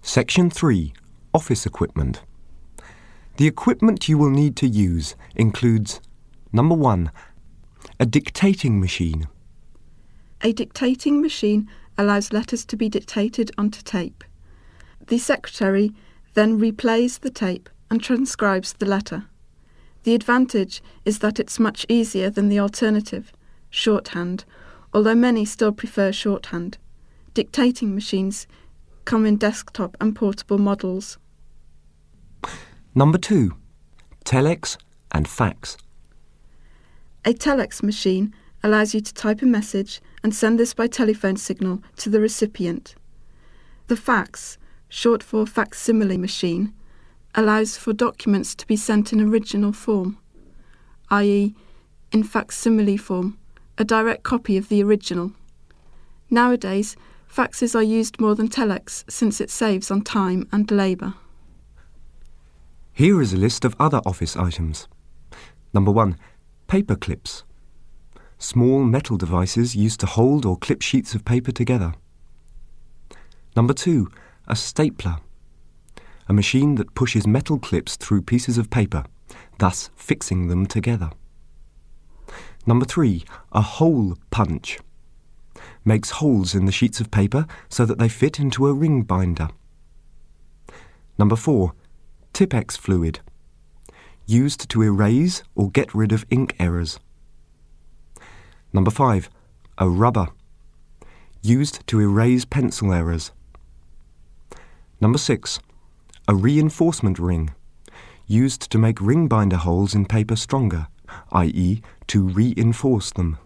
Section 3. Office equipment. The equipment you will need to use includes: Number 1. A dictating machine. A dictating machine allows letters to be dictated onto tape. The secretary then replays the tape and transcribes the letter. The advantage is that it's much easier than the alternative, shorthand, although many still prefer shorthand. Dictating machines come in desktop and portable models. Number 2. Telex and fax. A telex machine allows you to type a message and send this by telephone signal to the recipient. The fax, short for facsimile machine, allows for documents to be sent in original form, i.e. in facsimile form, a direct copy of the original. Nowadays, faxes are used more than telex since it saves on time and labour. Here is a list of other office items. Number 1. Paper clips. Small metal devices used to hold or clip sheets of paper together. Number 2. A stapler. A machine that pushes metal clips through pieces of paper, thus fixing them together. Number 3. A hole punch. Makes holes in the sheets of paper so that they fit into a ring binder. Number 4. Tipp-Ex fluid. Used to erase or get rid of ink errors. Number 5. A rubber. Used to erase pencil errors. Number 6. A reinforcement ring. Used to make ring binder holes in paper stronger, i.e. to reinforce them.